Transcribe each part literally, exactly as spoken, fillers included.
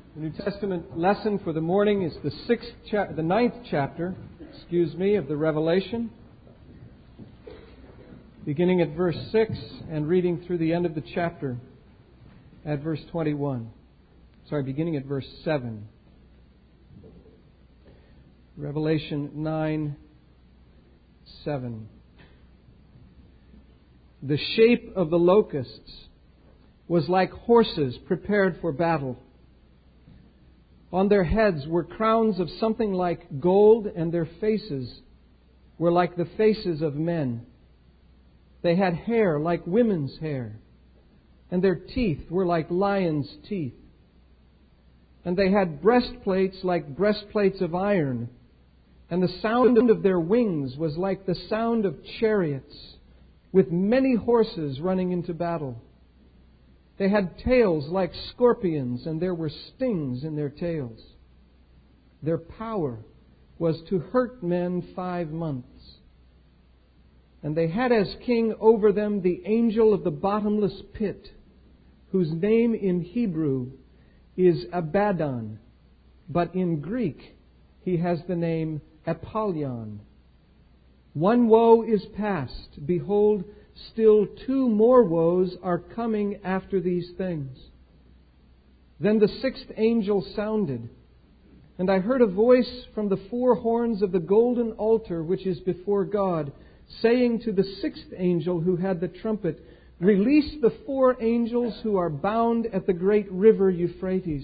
The New Testament lesson for the morning is the sixth, cha- the ninth chapter, excuse me, of the Revelation, beginning at verse six and reading through the end of the chapter at verse twenty-one. Sorry, beginning at verse seven. Revelation nine, seven. The shape of the locusts was like horses prepared for battle. On their heads were crowns of something like gold, and their faces were like the faces of men. They had hair like women's hair, and their teeth were like lions' teeth. And they had breastplates like breastplates of iron, and the sound of their wings was like the sound of chariots, with many horses running into battle. They had tails like scorpions, and there were stings in their tails. Their power was to hurt men five months. And they had as king over them the angel of the bottomless pit, whose name in Hebrew is Abaddon, but in Greek he has the name Apollyon. One woe is past. Behold, still two more woes are coming after these things. Then the sixth angel sounded, and I heard a voice from the four horns of the golden altar which is before God, saying to the sixth angel who had the trumpet, "Release the four angels who are bound at the great river Euphrates."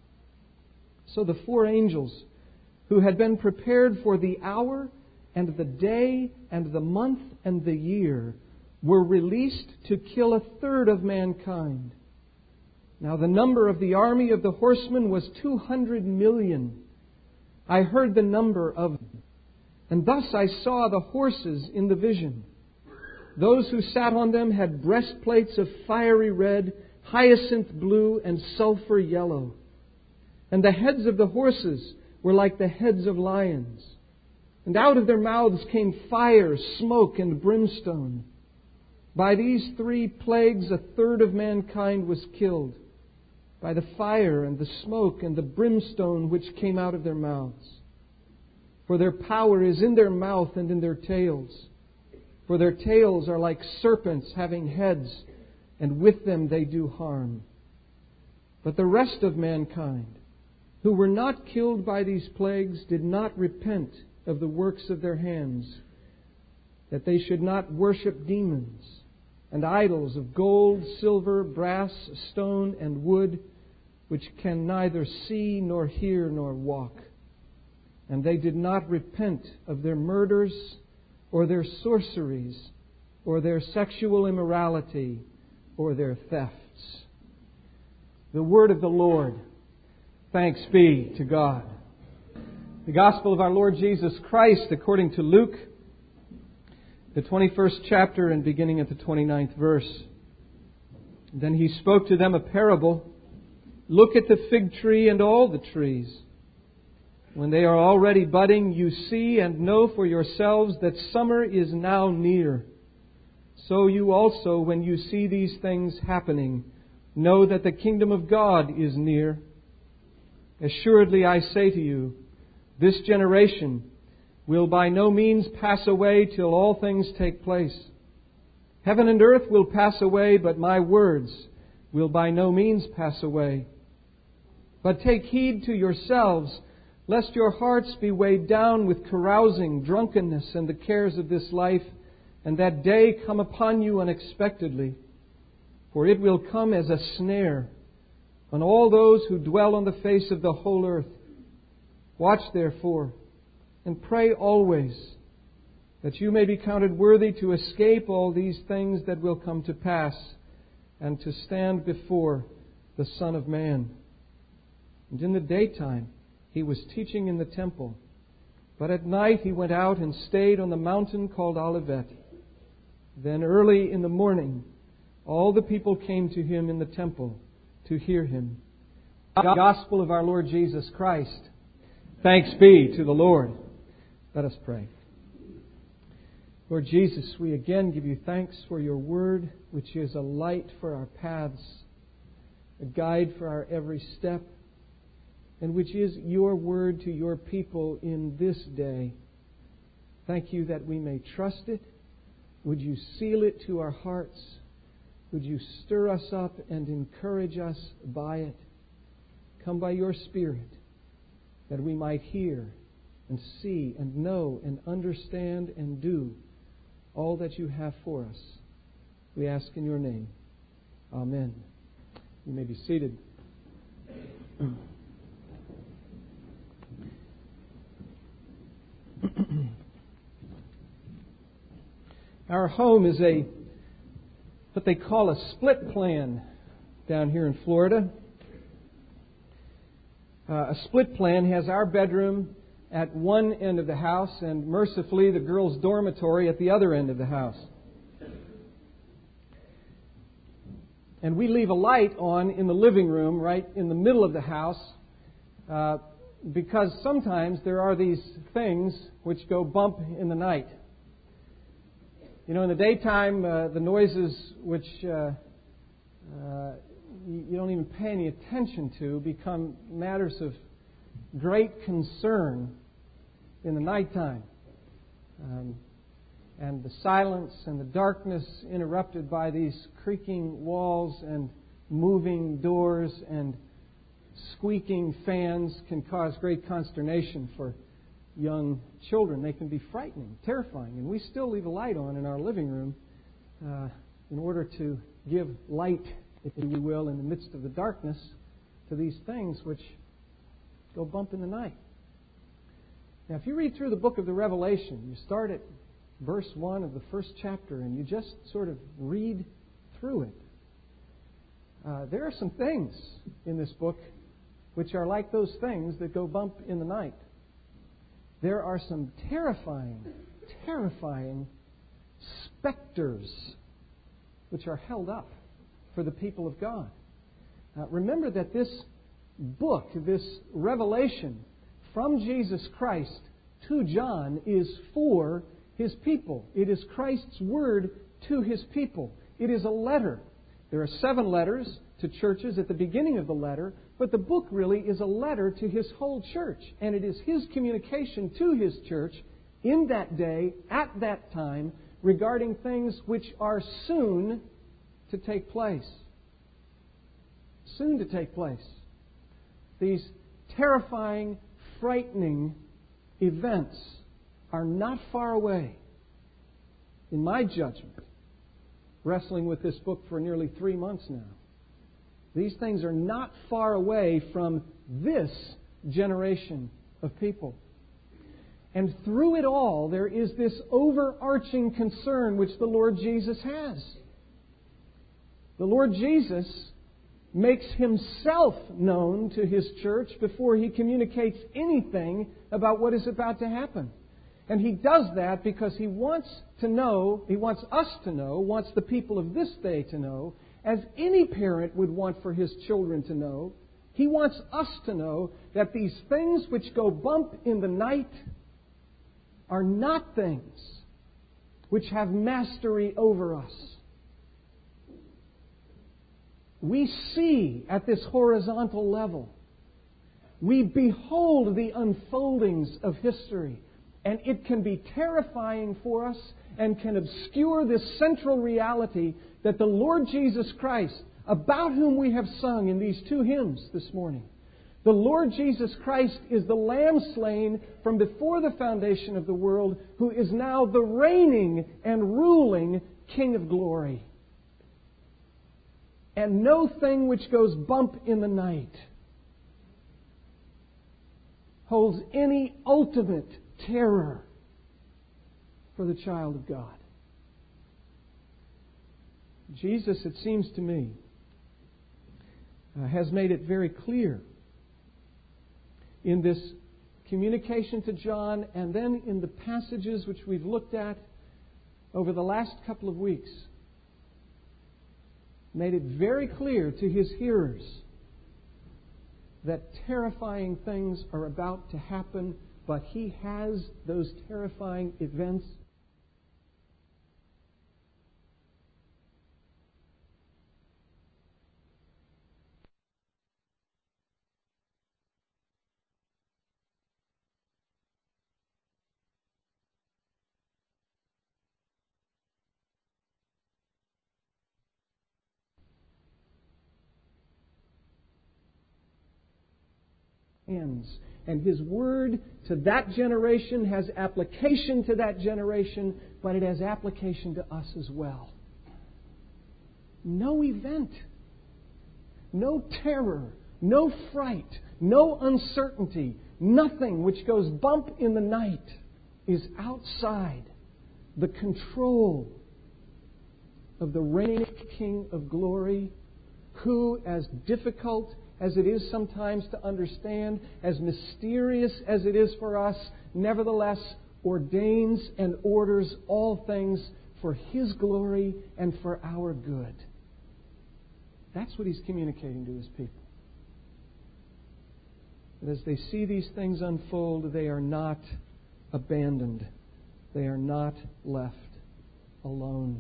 So the four angels who had been prepared for the hour and the day and the month and the year were released to kill a third of mankind. Now the number of the army of the horsemen was two hundred million. I heard the number of them, and thus I saw the horses in the vision. Those who sat on them had breastplates of fiery red, hyacinth blue, and sulfur yellow. And the heads of the horses were like the heads of lions. And out of their mouths came fire, smoke, and brimstone. By these three plagues a third of mankind was killed, by the fire and the smoke and the brimstone which came out of their mouths. For their power is in their mouth and in their tails. For their tails are like serpents having heads, and with them they do harm. But the rest of mankind, who were not killed by these plagues, did not repent of the works of their hands, that they should not worship demons and idols of gold, silver, brass, stone, and wood, which can neither see nor hear nor walk. And they did not repent of their murders, or their sorceries, or their sexual immorality, or their thefts. The word of the Lord. Thanks be to God. The Gospel of our Lord Jesus Christ according to Luke, the twenty-first chapter and beginning at the twenty-ninth verse. Then he spoke to them a parable. Look at the fig tree and all the trees. When they are already budding, you see and know for yourselves that summer is now near. So you also, when you see these things happening, know that the kingdom of God is near. Assuredly I say to you, this generation will by no means pass away till all things take place. Heaven and earth will pass away, but my words will by no means pass away. But take heed to yourselves, lest your hearts be weighed down with carousing, drunkenness, and the cares of this life, and that day come upon you unexpectedly. For it will come as a snare on all those who dwell on the face of the whole earth. Watch therefore, and pray always, that you may be counted worthy to escape all these things that will come to pass, and to stand before the Son of Man. And in the daytime he was teaching in the temple, but at night he went out and stayed on the mountain called Olivet. Then early in the morning all the people came to him in the temple to hear him. The Gospel of our Lord Jesus Christ. Thanks be to the Lord. Let us pray. Lord Jesus, we again give you thanks for your word, which is a light for our paths, a guide for our every step, and which is your word to your people in this day. Thank you that we may trust it. Would you seal it to our hearts? Would you stir us up and encourage us by it? Come by your Spirit, that we might hear and see and know and understand and do all that you have for us. We ask in your name. Amen. You may be seated. Our home is a what they call a split plan down here in Florida. Uh, a split plan has our bedroom at one end of the house and mercifully the girls' dormitory at the other end of the house. And we leave a light on in the living room right in the middle of the house uh, because sometimes there are these things which go bump in the night. You know, in the daytime, uh, the noises which uh, uh, you don't even pay any attention to become matters of great concern in the nighttime. Um, and the silence and the darkness interrupted by these creaking walls and moving doors and squeaking fans can cause great consternation for young children. They can be frightening, terrifying. And we still leave a light on in our living room uh, in order to give light, if you will, in the midst of the darkness to these things which go bump in the night. Now, if you read through the book of the Revelation, you start at verse one of the first chapter and you just sort of read through it. Uh, there are some things in this book which are like those things that go bump in the night. There are some terrifying, terrifying specters which are held up for the people of God. Uh, remember that this book, this revelation from Jesus Christ to John is for His people. It is Christ's word to His people. It is a letter. There are seven letters to churches at the beginning of the letter, but the book really is a letter to His whole church. And it is His communication to His church in that day, at that time, regarding things which are soon to take place. Soon to take place. These terrifying, frightening events are not far away. In my judgment, wrestling with this book for nearly three months now, these things are not far away from this generation of people. And through it all, there is this overarching concern which the Lord Jesus has. The Lord Jesus makes Himself known to His church before He communicates anything about what is about to happen. And He does that because He wants to know, He wants us to know, wants the people of this day to know, as any parent would want for his children to know. He wants us to know that these things which go bump in the night are not things which have mastery over us. We see at this horizontal level. We behold the unfoldings of history. And it can be terrifying for us and can obscure this central reality that the Lord Jesus Christ, about whom we have sung in these two hymns this morning, the Lord Jesus Christ is the Lamb slain from before the foundation of the world, who is now the reigning and ruling King of glory. And no thing which goes bump in the night holds any ultimate terror for the child of God. Jesus, it seems to me, uh, has made it very clear in this communication to John and then in the passages which we've looked at over the last couple of weeks, made it very clear to His hearers that terrifying things are about to happen, but He has those terrifying events ends. And His Word to that generation has application to that generation, but it has application to us as well. No event, no terror, no fright, no uncertainty, nothing which goes bump in the night is outside the control of the reigning King of glory, who, as difficult as it is sometimes to understand, as mysterious as it is for us, nevertheless ordains and orders all things for His glory and for our good. That's what He's communicating to His people. That as they see these things unfold, they are not abandoned. They are not left alone.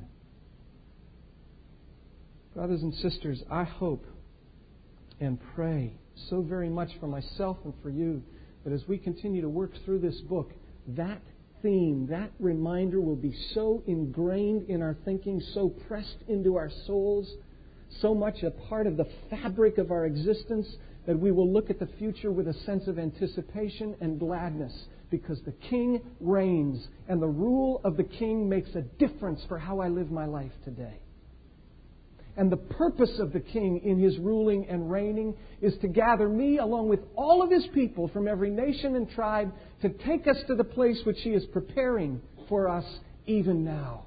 Brothers and sisters, I hope and pray so very much for myself and for you that as we continue to work through this book, that theme, that reminder will be so ingrained in our thinking, so pressed into our souls, so much a part of the fabric of our existence that we will look at the future with a sense of anticipation and gladness, because the King reigns and the rule of the King makes a difference for how I live my life today. And the purpose of the King in His ruling and reigning is to gather me along with all of His people from every nation and tribe to take us to the place which He is preparing for us even now.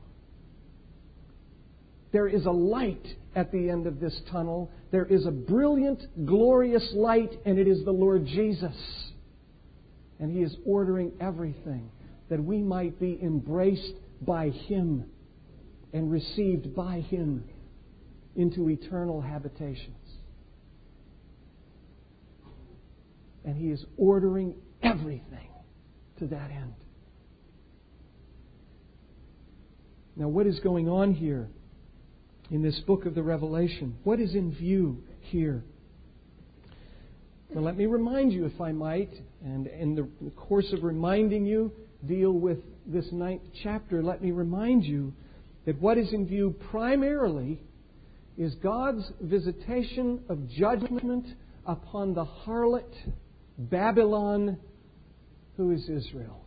There is a light at the end of this tunnel. There is a brilliant, glorious light, and it is the Lord Jesus. And He is ordering everything that we might be embraced by Him and received by Him into eternal habitations. And He is ordering everything to that end. Now, what is going on here in this book of the Revelation? What is in view here? Well, let me remind you, if I might, and in the course of reminding you, deal with this ninth chapter, let me remind you that what is in view primarily is God's visitation of judgment upon the harlot Babylon, who is Israel.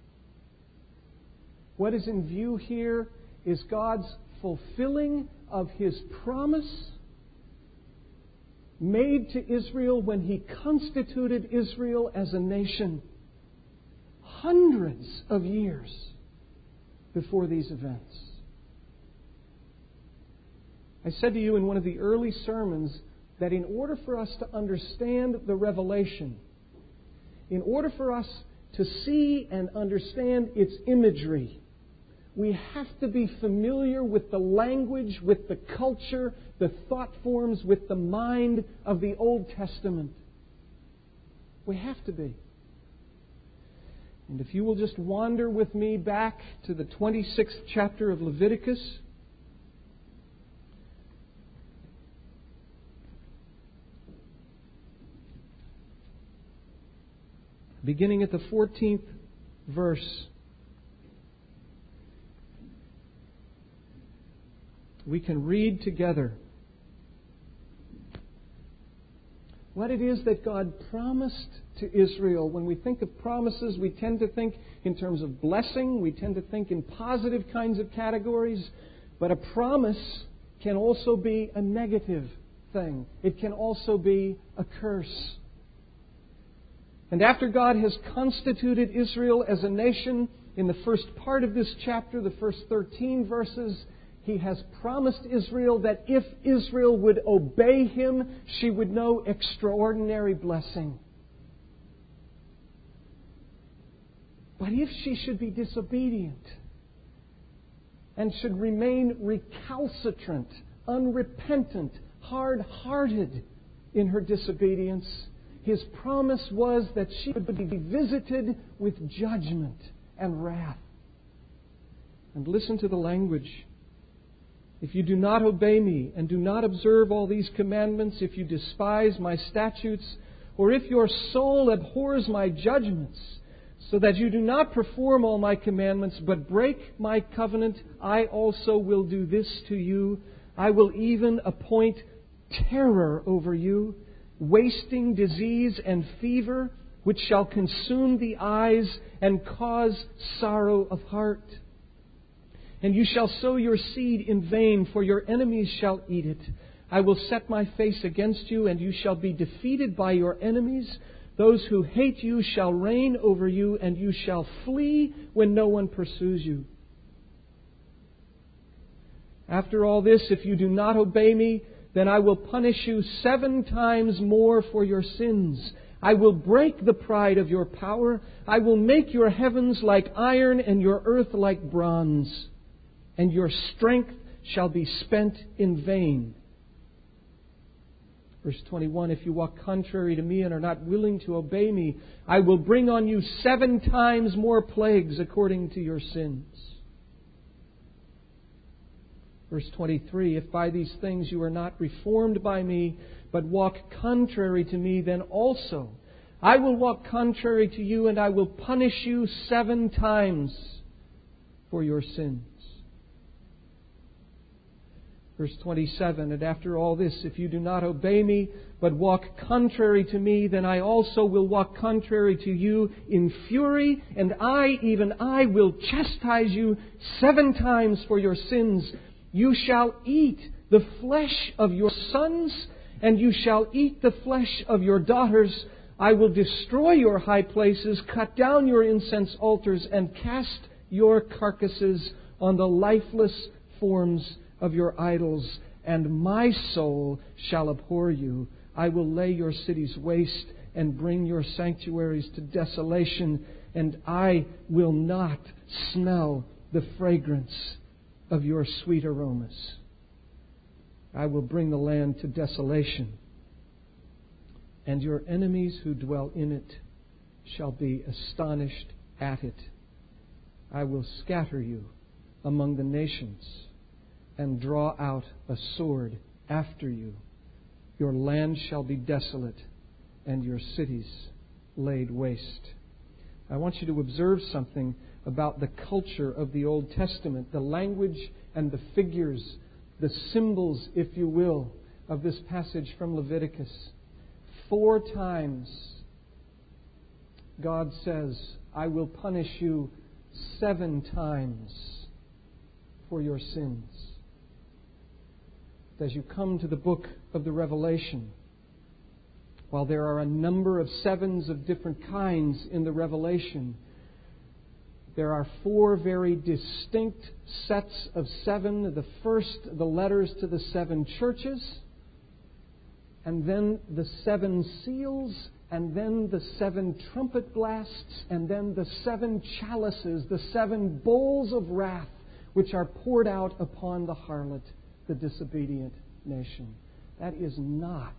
What is in view here is God's fulfilling of His promise made to Israel when He constituted Israel as a nation hundreds of years before these events. I said to you in one of the early sermons that in order for us to understand the revelation, in order for us to see and understand its imagery, we have to be familiar with the language, with the culture, the thought forms, with the mind of the Old Testament. We have to be. And if you will just wander with me back to the twenty-sixth chapter of Leviticus, beginning at the fourteenth verse, we can read together what it is that God promised to Israel. When we think of promises, we tend to think in terms of blessing. We tend to think in positive kinds of categories. But a promise can also be a negative thing. It can also be a curse. And after God has constituted Israel as a nation, in the first part of this chapter, the first thirteen verses, He has promised Israel that if Israel would obey Him, she would know extraordinary blessing. But if she should be disobedient and should remain recalcitrant, unrepentant, hard-hearted in her disobedience, His promise was that she would be visited with judgment and wrath. And listen to the language. If you do not obey me and do not observe all these commandments, if you despise my statutes, or if your soul abhors my judgments, so that you do not perform all my commandments, but break my covenant, I also will do this to you. I will even appoint terror over you, wasting disease and fever, which shall consume the eyes and cause sorrow of heart. And you shall sow your seed in vain, for your enemies shall eat it. I will set my face against you, and you shall be defeated by your enemies. Those who hate you shall reign over you, and you shall flee when no one pursues you. After all this, if you do not obey me, then I will punish you seven times more for your sins. I will break the pride of your power. I will make your heavens like iron and your earth like bronze. And your strength shall be spent in vain. Verse twenty-one, if you walk contrary to me and are not willing to obey me, I will bring on you seven times more plagues according to your sins. Verse twenty-three, if by these things you are not reformed by me, but walk contrary to me, then also I will walk contrary to you, and I will punish you seven times for your sins. Verse twenty-seven, and after all this, if you do not obey me, but walk contrary to me, then I also will walk contrary to you in fury, and I, even I, will chastise you seven times for your sins. You shall eat the flesh of your sons, and you shall eat the flesh of your daughters. I will destroy your high places, cut down your incense altars, and cast your carcasses on the lifeless forms of your idols, and my soul shall abhor you. I will lay your cities waste and bring your sanctuaries to desolation, and I will not smell the fragrance of your sweet aromas. I will bring the land to desolation, and your enemies who dwell in it shall be astonished at it. I will scatter you among the nations and draw out a sword after you. Your land shall be desolate, and your cities laid waste. I want you to observe something about the culture of the Old Testament, the language and the figures, the symbols, if you will, of this passage from Leviticus. Four times God says, I will punish you seven times for your sins. As you come to the book of the Revelation, while there are a number of sevens of different kinds in the Revelation, there are four very distinct sets of seven. The first, the letters to the seven churches, and then the seven seals, and then the seven trumpet blasts, and then the seven chalices, the seven bowls of wrath, which are poured out upon the harlot, the disobedient nation. That is not,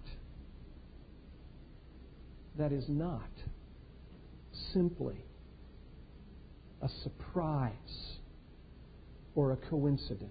that is not simply a surprise or a coincidence.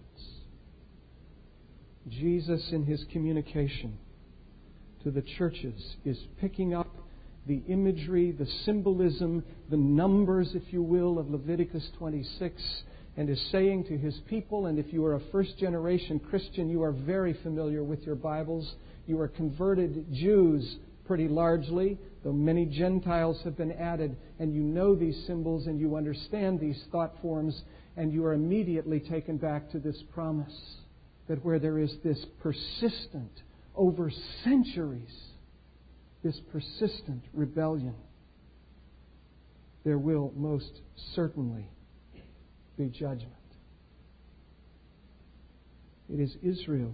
Jesus, in His communication to the churches, is picking up the imagery, the symbolism, the numbers, if you will, of Leviticus twenty-six, and is saying to His people, and if you are a first-generation Christian, you are very familiar with your Bibles. You are converted Jews pretty largely, though many Gentiles have been added, and you know these symbols and you understand these thought forms, and you are immediately taken back to this promise that where there is this persistent, over centuries, this persistent rebellion, there will most certainly be judgment. It is Israel,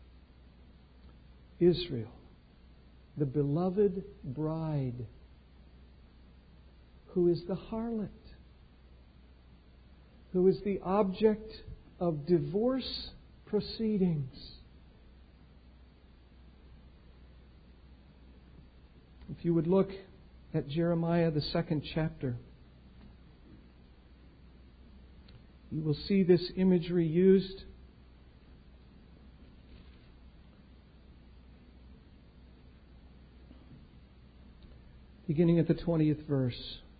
Israel, the beloved bride, who is the harlot, who is the object of divorce proceedings. If you would look at Jeremiah, the second chapter, you will see this imagery used. Beginning at the twentieth verse.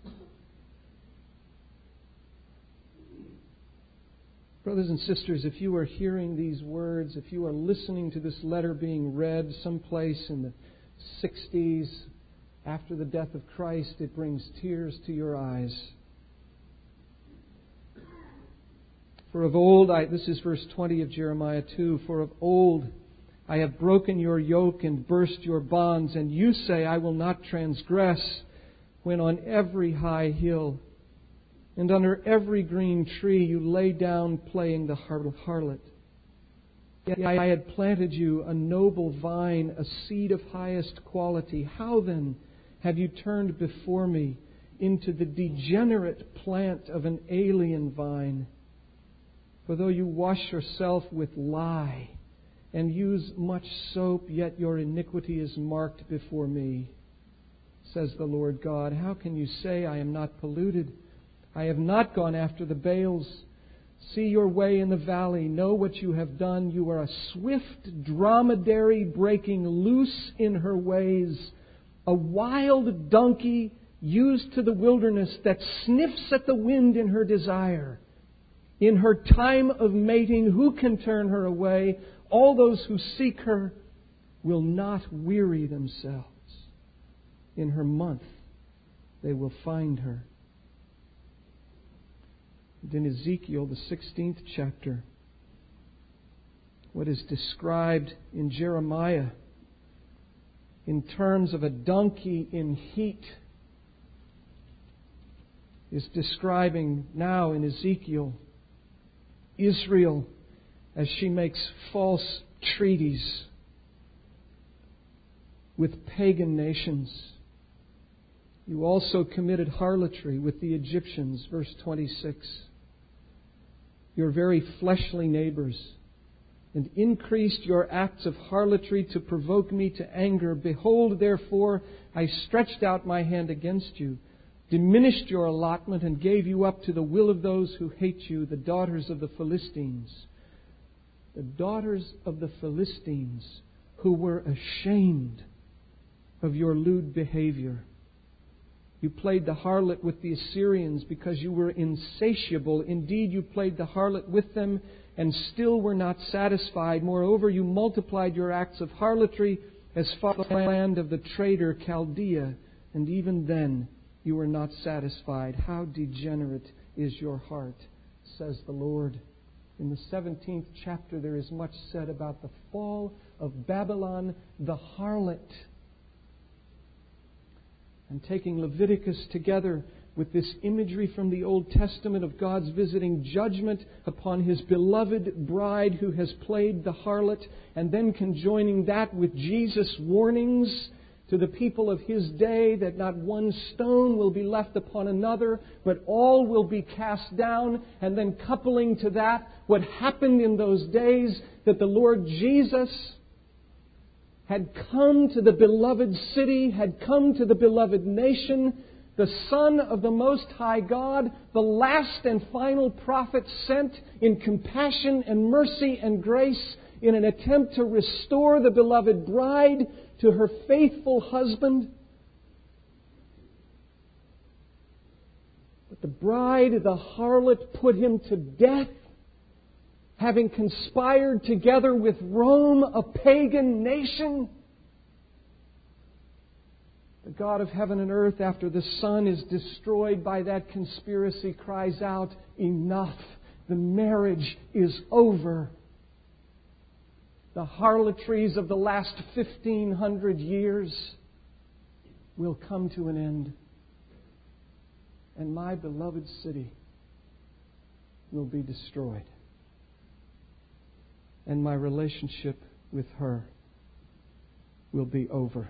Brothers and sisters, if you are hearing these words, if you are listening to this letter being read someplace in the sixties, after the death of Christ, it brings tears to your eyes. For of old, I, this is verse twenty of Jeremiah two, for of old I have broken your yoke and burst your bonds, and you say, I will not transgress, when on every high hill and under every green tree you lay down playing the harlot. Yet I had planted you a noble vine, a seed of highest quality. How then have you turned before me into the degenerate plant of an alien vine? For though you wash yourself with lye and use much soap, yet your iniquity is marked before me, says the Lord God. How can you say, I am not polluted? I have not gone after the Baals. See your way in the valley. Know what you have done. You are a swift dromedary breaking loose in her ways, a wild donkey used to the wilderness that sniffs at the wind in her desire. In her time of mating, who can turn her away? All those who seek her will not weary themselves. In her month, they will find her. And in Ezekiel, the sixteenth chapter, what is described in Jeremiah in terms of a donkey in heat is describing now in Ezekiel Israel as she makes false treaties with pagan nations. You also committed harlotry with the Egyptians, verse twenty-six. Your very fleshly neighbors, and increased your acts of harlotry to provoke me to anger. Behold, therefore, I stretched out my hand against you, diminished your allotment, and gave you up to the will of those who hate you, the daughters of the Philistines. The daughters of the Philistines who were ashamed of your lewd behavior. You played the harlot with the Assyrians because you were insatiable. Indeed, you played the harlot with them and still were not satisfied. Moreover, you multiplied your acts of harlotry as far as the land of the traitor Chaldea, and even then you were not satisfied. How degenerate is your heart, says the Lord. In the seventeenth chapter, there is much said about the fall of Babylon, the harlot. And taking Leviticus together with this imagery from the Old Testament of God's visiting judgment upon His beloved bride who has played the harlot, and then conjoining that with Jesus' warnings to the people of His day that not one stone will be left upon another, but all will be cast down, and then coupling to that what happened in those days, that the Lord Jesus had come to the beloved city, had come to the beloved nation, the Son of the Most High God, the last and final prophet sent in compassion and mercy and grace in an attempt to restore the beloved bride to her faithful husband. But the bride, the harlot, put him to death, having conspired together with Rome, a pagan nation. The God of heaven and earth, after the Son is destroyed by that conspiracy, cries out, enough! The marriage is over. The harlotries of the last fifteen hundred years will come to an end. And my beloved city will be destroyed. And my relationship with her will be over.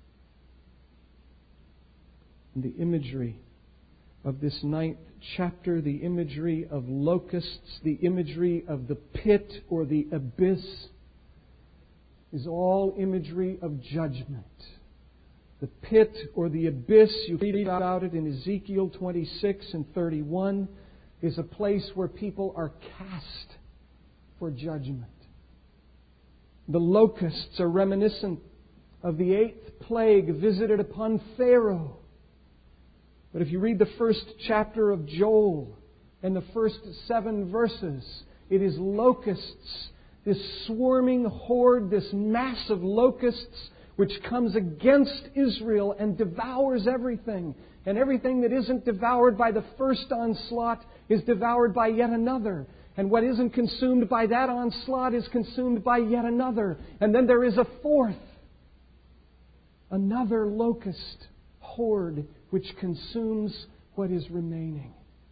And the imagery of this ninth chapter, the imagery of locusts, the imagery of the pit or the abyss, is all imagery of judgment. The pit or the abyss, you read about it in Ezekiel twenty-six and thirty-one, is a place where people are cast for judgment. The locusts are reminiscent of the eighth plague visited upon Pharaoh. But if you read the first chapter of Joel and the first seven verses, it is locusts, this swarming horde, this mass of locusts, which comes against Israel and devours everything. And everything that isn't devoured by the first onslaught is devoured by yet another. And what isn't consumed by that onslaught is consumed by yet another. And then there is a fourth, another locust horde which consumes what is remaining.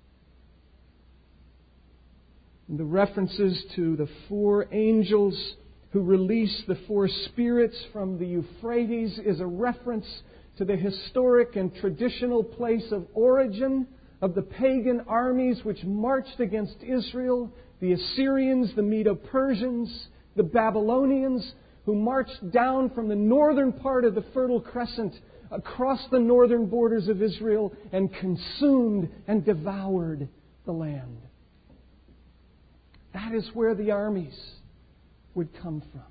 And the references to the four angels who release the four spirits from the Euphrates is a reference to the historic and traditional place of origin of the pagan armies which marched against Israel, the Assyrians, the Medo-Persians, the Babylonians, who marched down from the northern part of the Fertile Crescent across the northern borders of Israel and consumed and devoured the land. That is where the armies would come from.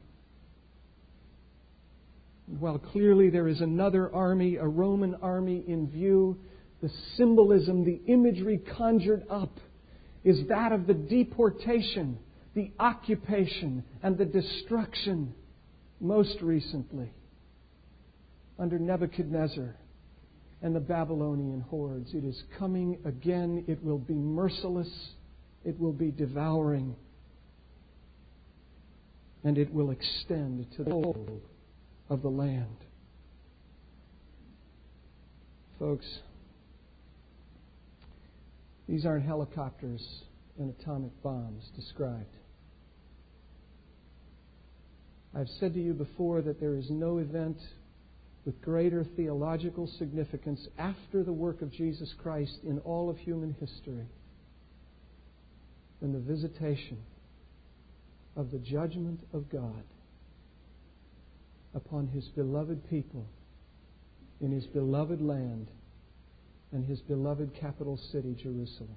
And while clearly there is another army, a Roman army in view, the symbolism, the imagery conjured up is that of the deportation, the occupation, and the destruction, most recently, under Nebuchadnezzar and the Babylonian hordes. It is coming again. It will be merciless. It will be devouring. And it will extend to the whole of the land. Folks, these aren't helicopters and atomic bombs described. I've said to you before that there is no event with greater theological significance after the work of Jesus Christ in all of human history than the visitation of the judgment of God upon His beloved people in His beloved land and His beloved capital city, Jerusalem.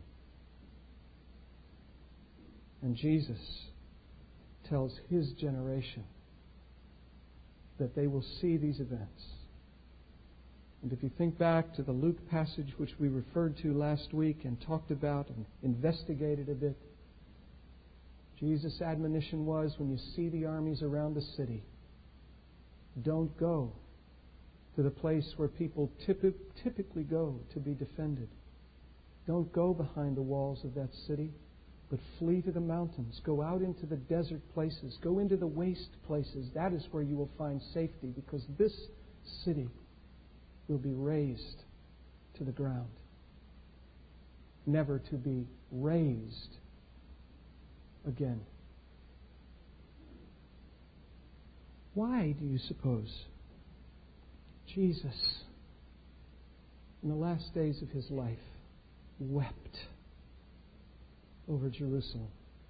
And Jesus tells His generation that they will see these events. And if you think back to the Luke passage which we referred to last week and talked about and investigated a bit, Jesus' admonition was, when you see the armies around the city, don't go to the place where people typi- typically go to be defended. Don't go behind the walls of that city, but flee to the mountains. Go out into the desert places. Go into the waste places. That is where you will find safety, because this city will be razed to the ground, never to be raised again. Why do you suppose Jesus, in the last days of His life, wept over Jerusalem?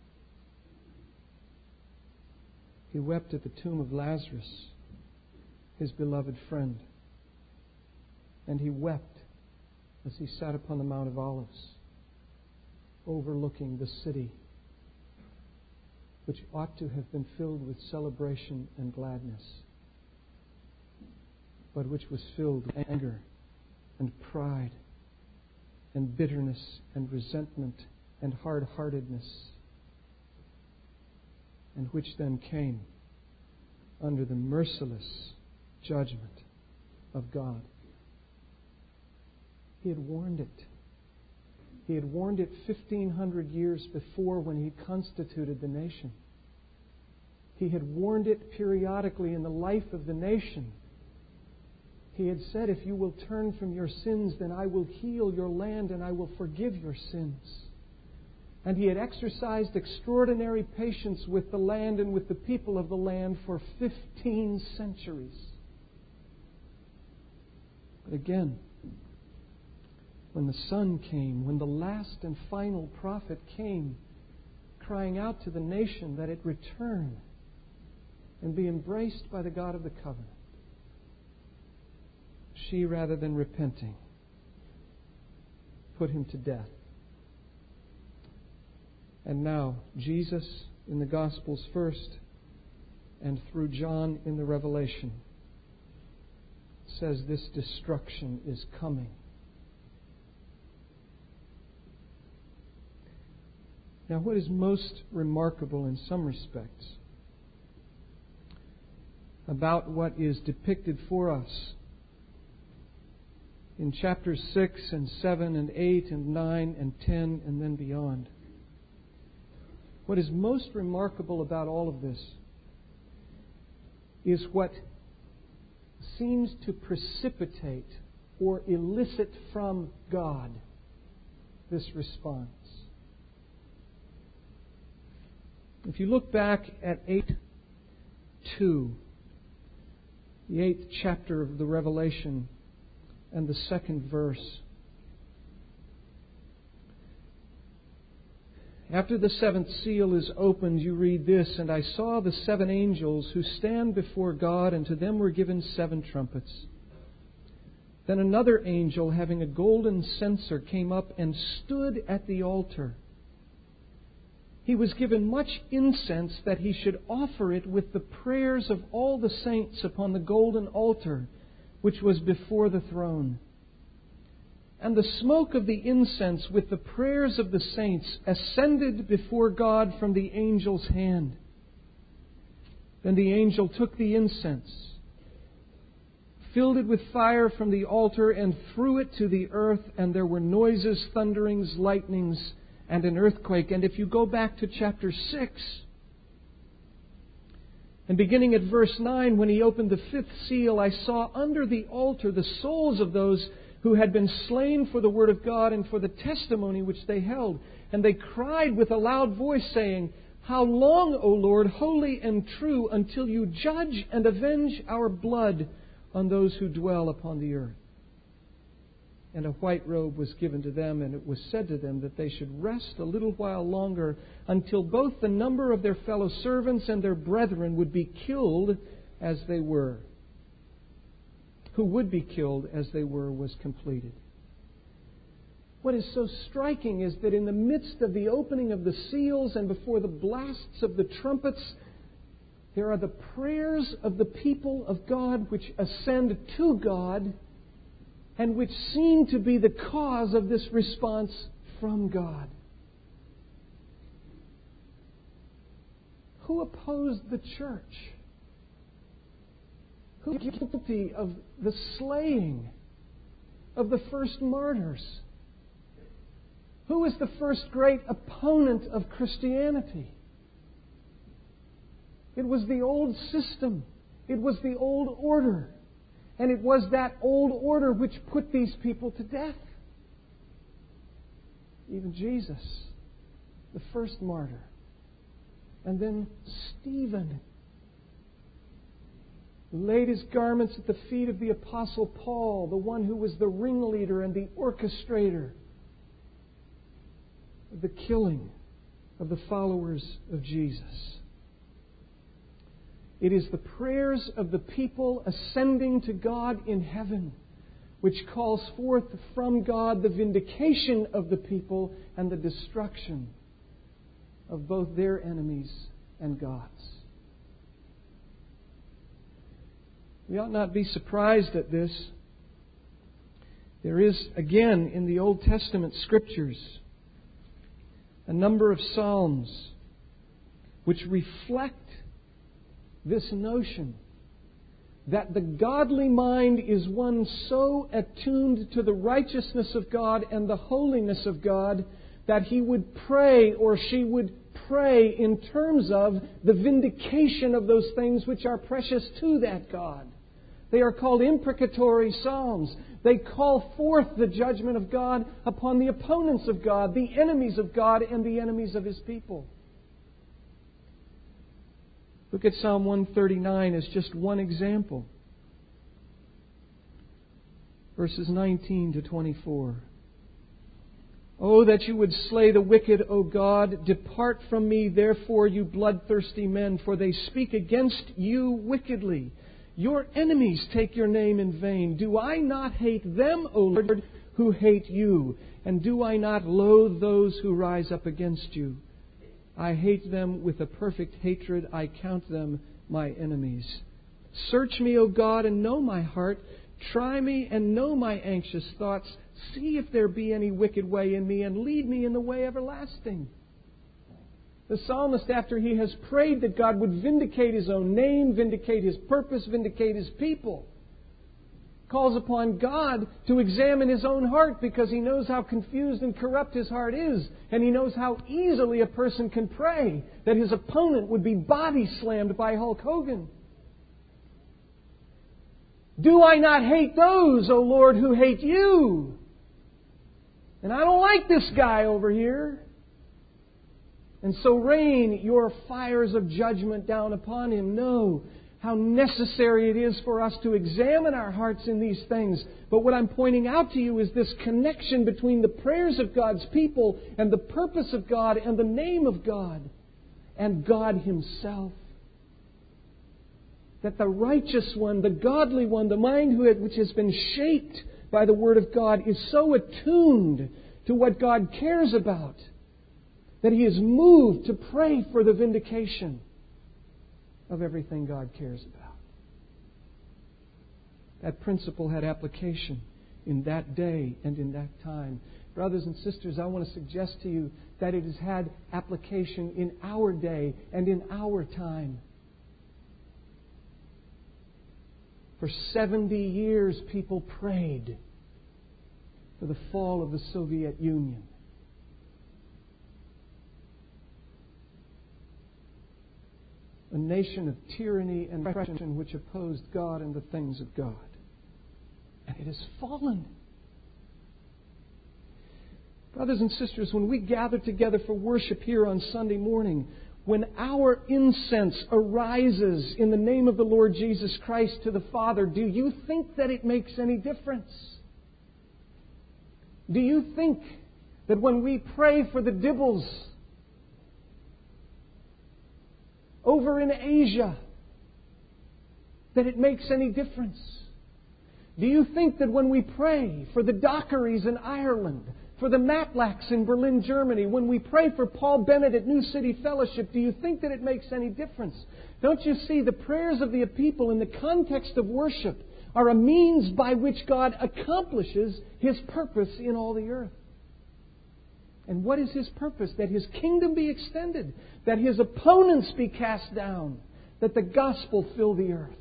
He wept at the tomb of Lazarus, His beloved friend. And He wept as He sat upon the Mount of Olives, overlooking the city, which ought to have been filled with celebration and gladness, but which was filled with anger and pride and bitterness and resentment and hard-heartedness, and which then came under the merciless judgment of God. He had warned it. He had warned it fifteen hundred years before when He constituted the nation. He had warned it periodically in the life of the nation. He had said, if you will turn from your sins, then I will heal your land and I will forgive your sins. And He had exercised extraordinary patience with the land and with the people of the land for fifteen centuries. But again, when the Son came, when the last and final prophet came, crying out to the nation that it return and be embraced by the God of the covenant, she, rather than repenting, put Him to death. And now, Jesus in the Gospels first, and through John in the Revelation, says this destruction is coming. Now, what is most remarkable in some respects about what is depicted for us in chapters six and seven and eight and nine and ten and then beyond. What is most remarkable about all of this is what seems to precipitate or elicit from God this response. If you look back at eight two, the eighth chapter of the Revelation and the second verse. After the seventh seal is opened, you read this, "And I saw the seven angels who stand before God, and to them were given seven trumpets. Then another angel, having a golden censer, came up and stood at the altar. He was given much incense that he should offer it with the prayers of all the saints upon the golden altar, which was before the throne. And the smoke of the incense with the prayers of the saints ascended before God from the angel's hand. Then the angel took the incense, filled it with fire from the altar, and threw it to the earth, and there were noises, thunderings, lightnings, and an earthquake." And if you go back to chapter six, and beginning at verse nine, "When he opened the fifth seal, I saw under the altar the souls of those who had been slain for the word of God and for the testimony which they held. And they cried with a loud voice, saying, 'How long, O Lord, holy and true, until you judge and avenge our blood on those who dwell upon the earth?' And a white robe was given to them, and it was said to them that they should rest a little while longer, until both the number of their fellow servants and their brethren would be killed as they were." Who would be killed as they were was completed. What is so striking is that in the midst of the opening of the seals and before the blasts of the trumpets, there are the prayers of the people of God which ascend to God and which seem to be the cause of this response from God. Who opposed the church? Who is guilty of the slaying of the first martyrs? Who is the first great opponent of Christianity? It was the old system. It was the old order. And it was that old order which put these people to death. Even Jesus, the first martyr. And then Stephen, who laid his garments at the feet of the Apostle Paul, the one who was the ringleader and the orchestrator of the killing of the followers of Jesus. It is the prayers of the people ascending to God in heaven which calls forth from God the vindication of the people and the destruction of both their enemies and God's. We ought not be surprised at this. There is, again, in the Old Testament Scriptures, a number of psalms which reflect this notion that the godly mind is one so attuned to the righteousness of God and the holiness of God that he would pray, or she would pray, in terms of the vindication of those things which are precious to that God. They are called imprecatory psalms. They call forth the judgment of God upon the opponents of God, the enemies of God, and the enemies of His people. Look at Psalm one thirty-nine as just one example. Verses nineteen to twenty-four. "Oh, that you would slay the wicked, O God! Depart from me, therefore, you bloodthirsty men, for they speak against you wickedly. Your enemies take your name in vain. Do I not hate them, O Lord, who hate you? And do I not loathe those who rise up against you? I hate them with a perfect hatred. I count them my enemies. Search me, O God, and know my heart. Try me and know my anxious thoughts. See if there be any wicked way in me, and lead me in the way everlasting." The psalmist, after he has prayed that God would vindicate His own name, vindicate His purpose, vindicate His people, calls upon God to examine his own heart because he knows how confused and corrupt his heart is. And he knows how easily a person can pray that his opponent would be body slammed by Hulk Hogan. Do I not hate those, O Lord, who hate You? And I don't like this guy over here. And so rain Your fires of judgment down upon him. No. How necessary it is for us to examine our hearts in these things. But what I'm pointing out to you is this connection between the prayers of God's people and the purpose of God and the name of God and God Himself. That the righteous one, the godly one, the mind which has been shaped by the Word of God is so attuned to what God cares about that he is moved to pray for the vindication of everything God cares about. That principle had application in that day and in that time. Brothers and sisters, I want to suggest to you that it has had application in our day and in our time. For seventy years, people prayed for the fall of the Soviet Union. A nation of tyranny and oppression which opposed God and the things of God. And it has fallen. Brothers and sisters, when we gather together for worship here on Sunday morning, when our incense arises in the name of the Lord Jesus Christ to the Father, do you think that it makes any difference? Do you think that when we pray for the Dibbles over in Asia, that it makes any difference? Do you think that when we pray for the Dockeries in Ireland, for the Matlacks in Berlin, Germany, when we pray for Paul Bennett at New City Fellowship, do you think that it makes any difference? Don't you see, the prayers of the people in the context of worship are a means by which God accomplishes His purpose in all the earth. And what is His purpose? That His kingdom be extended, that His opponents be cast down, that the gospel fill the earth.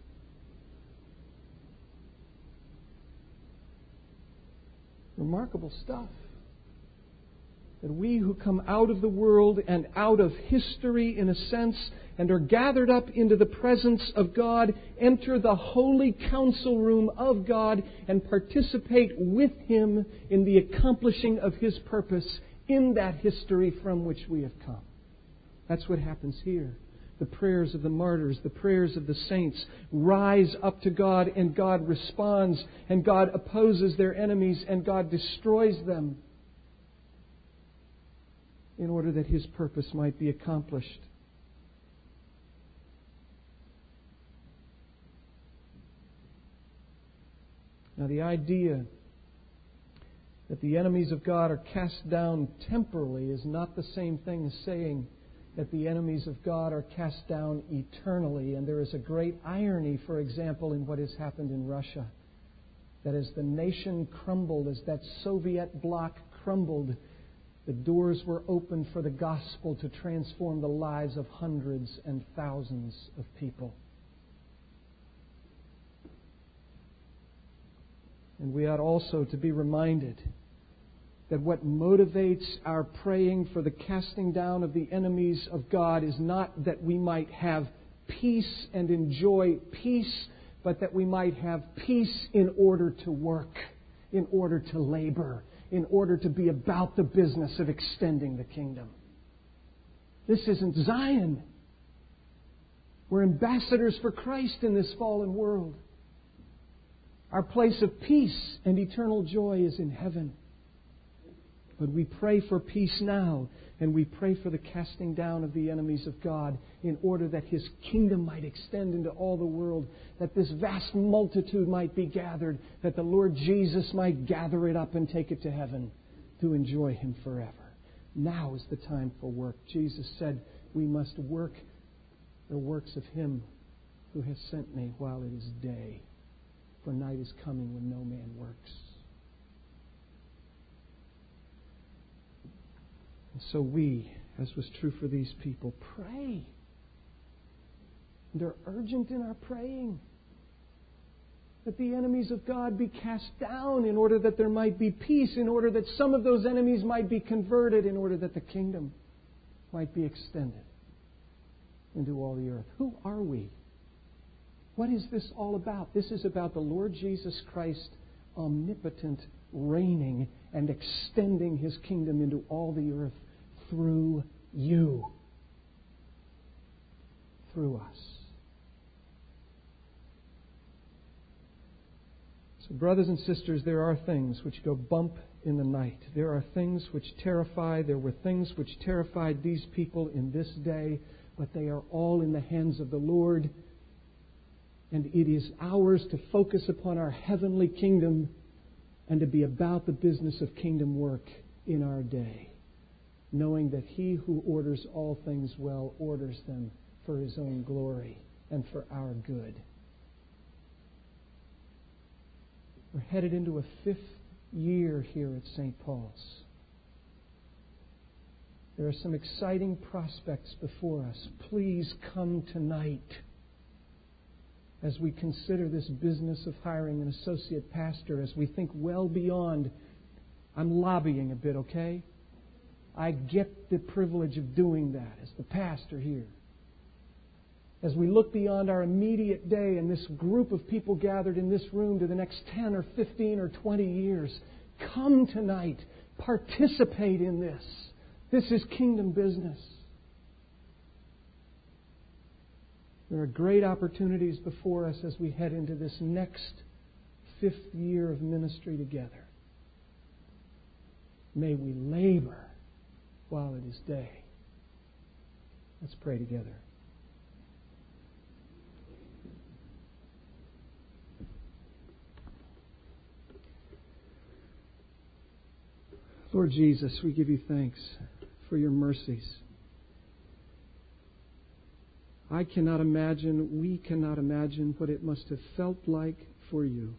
Remarkable stuff. That we who come out of the world and out of history, in a sense, and are gathered up into the presence of God, enter the holy council room of God and participate with Him in the accomplishing of His purpose in that history from which we have come. That's what happens here. The prayers of the martyrs, the prayers of the saints rise up to God, and God responds, and God opposes their enemies, and God destroys them in order that His purpose might be accomplished. Now, the idea that the enemies of God are cast down temporally is not the same thing as saying that the enemies of God are cast down eternally. And there is a great irony, for example, in what has happened in Russia. That as the nation crumbled, as that Soviet bloc crumbled, the doors were opened for the gospel to transform the lives of hundreds and thousands of people. And we ought also to be reminded that what motivates our praying for the casting down of the enemies of God is not that we might have peace and enjoy peace, but that we might have peace in order to work, in order to labor, in order to be about the business of extending the kingdom. This isn't Zion. We're ambassadors for Christ in this fallen world. Our place of peace and eternal joy is in heaven. But we pray for peace now, and we pray for the casting down of the enemies of God in order that His kingdom might extend into all the world, that this vast multitude might be gathered, that the Lord Jesus might gather it up and take it to heaven to enjoy Him forever. Now is the time for work. Jesus said we must work the works of Him who has sent me while it is day, for night is coming when no man works. And so we, as was true for these people. Pray. They're urgent in our praying. That the enemies of God be cast down in order that there might be peace, in order that some of those enemies might be converted, in order that the kingdom might be extended into all the earth. Who are we? What is this all about? This is about the Lord Jesus Christ, omnipotent, reigning and extending His kingdom into all the earth through you. Through us. So, brothers and sisters, there are things which go bump in the night. There are things which terrify. There were things which terrified these people in this day, but they are all in the hands of the Lord. And it is ours to focus upon our heavenly kingdom and to be about the business of kingdom work in our day, knowing that He who orders all things well orders them for His own glory and for our good. We're headed into a fifth year here at Saint Paul's. There are some exciting prospects before us. Please come tonight as we consider this business of hiring an associate pastor, as we think well beyond. I'm lobbying a bit, okay? I get the privilege of doing that as the pastor here. As we look beyond our immediate day and this group of people gathered in this room to the next ten or fifteen or twenty years, come tonight. Participate in this. This is kingdom business. There are great opportunities before us as we head into this next fifth year of ministry together. May we labor while it is day. Let's pray together. Lord Jesus, we give You thanks for Your mercies. I cannot imagine, we cannot imagine what it must have felt like for You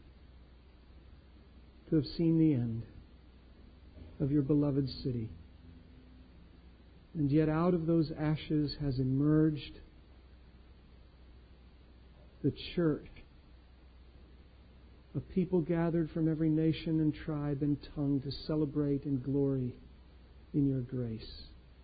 to have seen the end of Your beloved city. And yet out of those ashes has emerged the church, a people gathered from every nation and tribe and tongue to celebrate and glory in Your grace.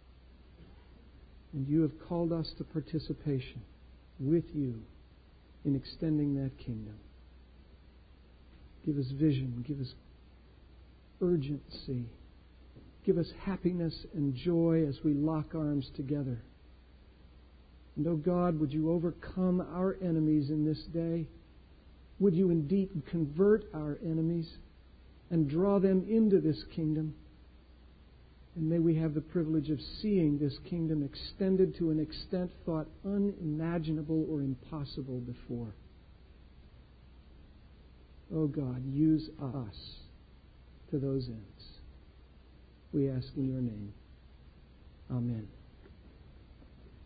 And You have called us to participation with You in extending that kingdom. Give us vision. Give us urgency. Give us happiness and joy as we lock arms together. And, oh God, would You overcome our enemies in this day? Would You indeed convert our enemies and draw them into this kingdom? And may we have the privilege of seeing this kingdom extended to an extent thought unimaginable or impossible before. Oh God, use us to those ends. We ask in Your name. Amen.